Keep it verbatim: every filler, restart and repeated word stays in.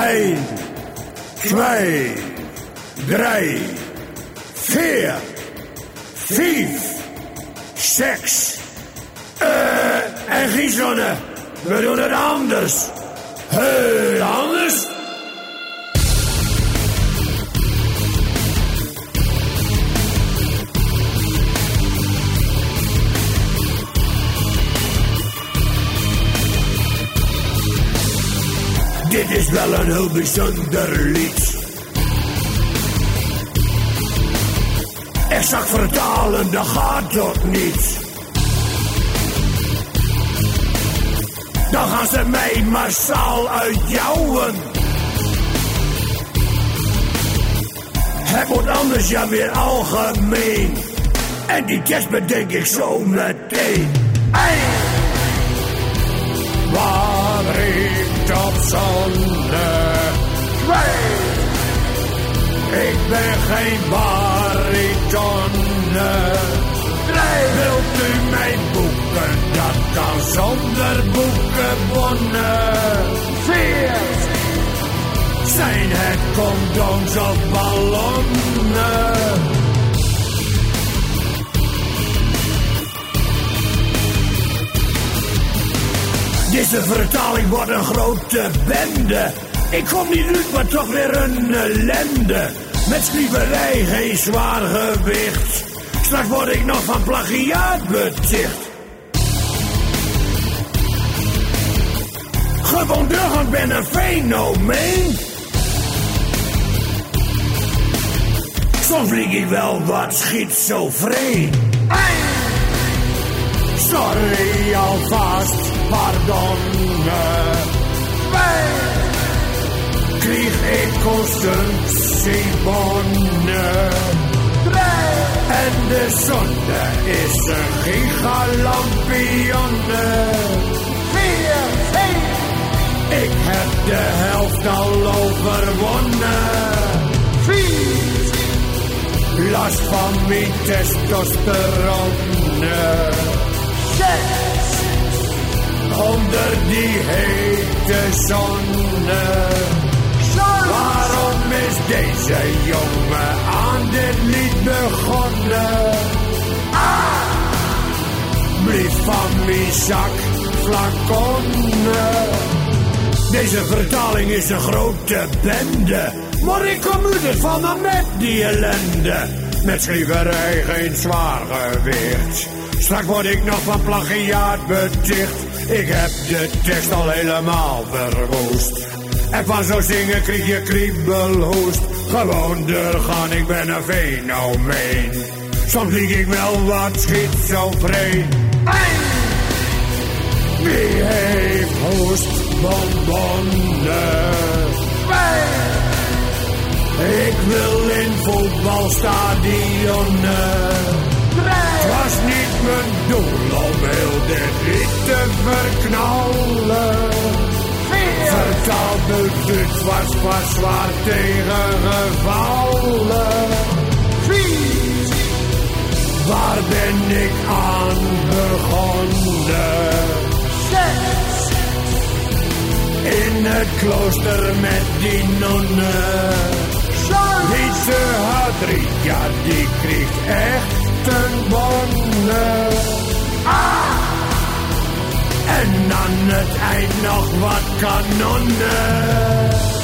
Eén, twee, drie, vier, vijf, zes. Uh, en Giesonne, we doen het anders. Heel anders. Dit is wel een heel bijzonder lied. Exact vertalen, dat gaat toch niet. Dan gaan ze mij massaal uitjouwen. Het wordt anders, ja weer algemeen. En die test bedenk ik zo meteen. Hey! Waar riekt op zonde? Twee! Ik ben geen baritonne. Drie! Wilt u mij boeken? Dat kan zonder boekenbonnen. Vier! Zijn het condooms of ballonnen? Deze vertaling wordt een grote bende. Ik kom niet uit, maar toch weer een ellende. Met schrijverij geen zwaar gewicht. Straks word ik nog van plagiaat beticht. Gewoon doorgaan, ben een fenomeen. Soms vlieg ik wel wat schizofreen. Sorry alvast, pardon. Wij kreeg ik consumptiebonnen. En de zonde is een gigalampione. Vier, vijf. Ik heb de helft al overwonnen. Vier. Last van mijn testosterone. Zes. Onder die hete zonne. Waarom is deze jongen aan dit lied begonnen? Ah! Blief van mijn zak flaconnen. Deze vertaling is een grote bende. Maar ik kom uit het van me met die ellende. Met schrijverij geen zwaar gewicht. Straks word ik nog van plagiaat beticht. Ik heb de tekst al helemaal verwoest. En van zo zingen krijg je kriebelhoest. Gewoon doorgaan, ik ben een fenomeen. Soms lieg ik wel wat schizofreen. Hey! Wie heeft hoestbonbonnen? Wij! Ik wil in voetbalstadionnen. Het was niet mijn doel om heel dit lied te verknallen. Vertaald het was pas zwaar tegengevallen. Vier. Waar ben ik aan begonnen? Zes. In het klooster met die nonnen. Deze Hadria, die kreeg echt een bonne. Ah! En aan het eind nog wat kanonnen.